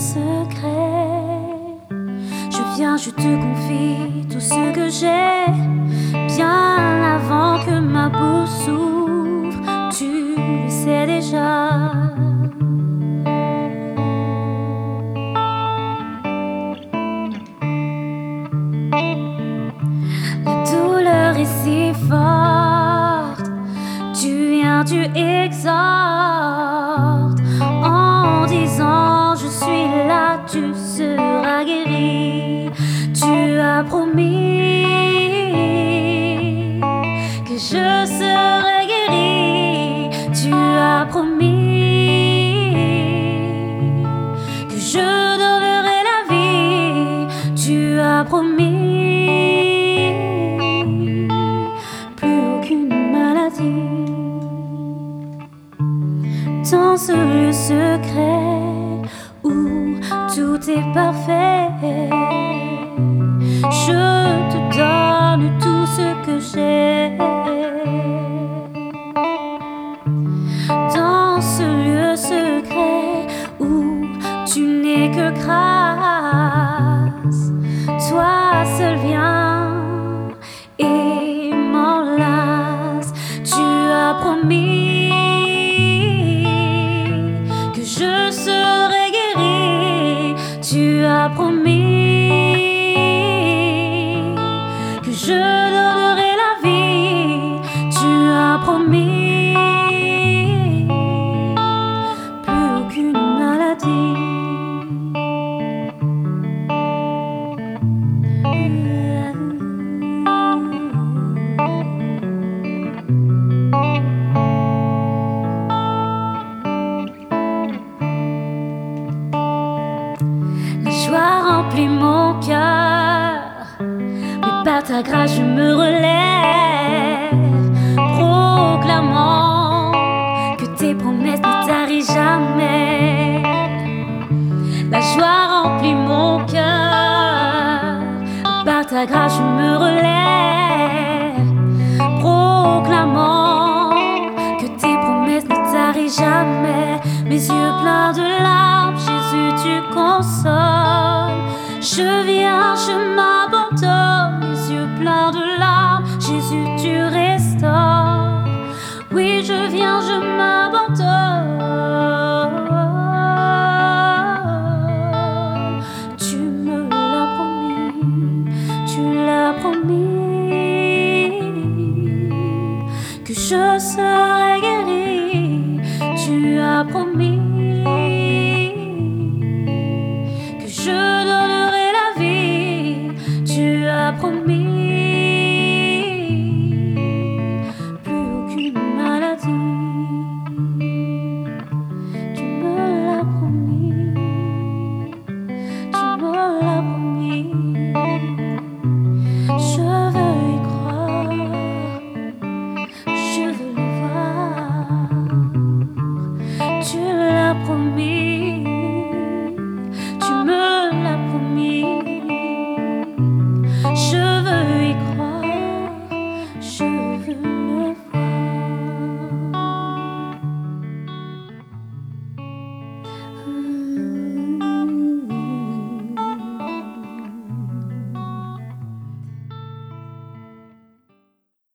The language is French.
secret. Je viens, je te confie tout ce que j'ai, bien avant que ma bouche s'ouvre. Tu le sais déjà. La douleur est si forte, tu viens, tu exhortes en disant je suis là, tu seras guéri. Tu as promis que je serai guéri. Tu as promis que je donnerai la vie. Tu as promis plus aucune maladie. Dans ce lieu secret où tout est parfait, je te donne tout ce que j'ai. Dans ce lieu secret où tu n'es que grâce, toi seul viens et m'enlace. Tu as promis que je serai guéri. Tu as promis que je donnerai la vie. Tu as promis plus aucune maladie. La joie remplit mon cœur, mais par ta grâce je me relève, proclamant que tes promesses ne tarissent jamais. La joie remplit mon cœur, par ta grâce je me relève, proclamant que tes promesses ne tarissent jamais. Mes yeux pleins de larmes, Jésus tu consoles. Je viens, je m'abandonne, mes yeux pleins de larmes, Jésus tu restaures. Oui, je viens, je m'abandonne. Tu me l'as promis, tu l'as promis, que je serai